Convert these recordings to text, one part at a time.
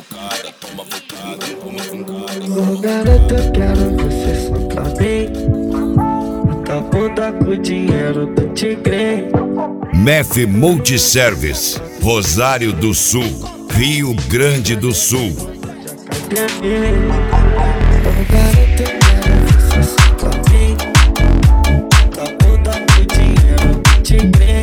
bocada, toma bocada, toma fungada. Ô garota, eu quero você só pra mim. Bota bunda com dinheiro do tigre. MEF Multiservice, Rosário do Sul, Rio Grande do Sul. Ô garota, eu quero você só pra mim. Bota bunda com dinheiro do tigre.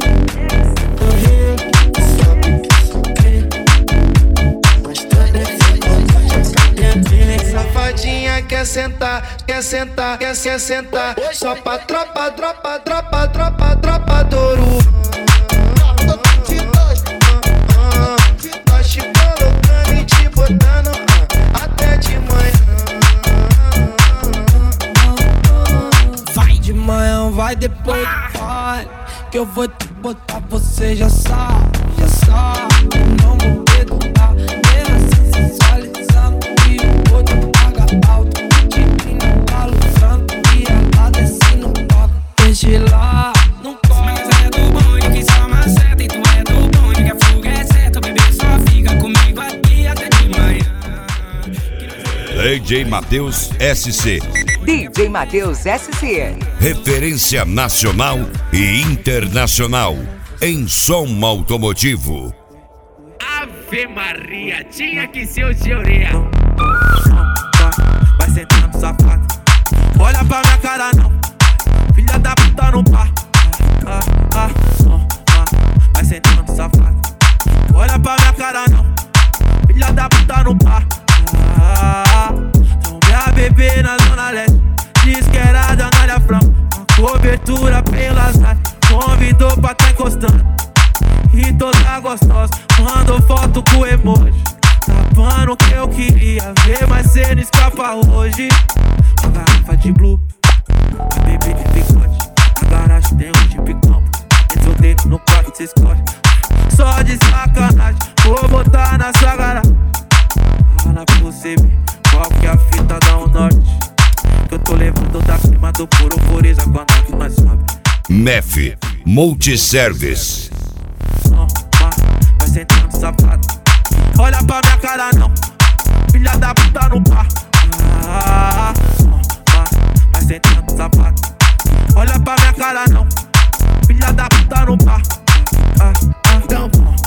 Safadinha quer sentar, quer sentar, quer sentar. Só pra tropa douro. Nós te colocando e te botando até de manhã. Vai de manhã, vai depois do pai. Que eu vou te botar, você já sabe, já sabe. Não vou perdoar, mesmo assim sensualizando. E o outro paga alto, de mim não tá lucrando. E ela desce no toque, deixa lá, não corre. Mas é do bonde que só maceta. E tu é do bonde que a fuga é certa. O bebê só fica comigo aqui até de manhã. DJ Matheus SC. DJ Matheus SC. Referência nacional e internacional em som automotivo. Ave Maria, tinha que ser o Teoria. Vai sentando safado. Olha pra minha cara não, filha da puta no par. Vai sentando safado. Olha pra minha cara não, filha da puta no par. Minha bebê na zona leste, diz que era da Anália Franco. Cobertura pelas nights, convidou pra tá encostando. E toda gostosa, mandou foto com emoji, tapando o que eu queria ver, mas cê não escapa hoje. Uma garrafa de blue, a bebê de bigode. A garagem tem um de picão, entrou dentro no quarto, cê escolhe. Só de sacanagem, vou botar na sua garagem. Fala pra você ver qual que é a fita da norte, que eu tô levando da cima do puro pureza com a nota mais sobe. MEF Multiservice. Vai sentando safado. Olha pra minha cara não, filha da puta no par. Vai sentando safado. Olha pra minha cara não, filha da puta no par. Então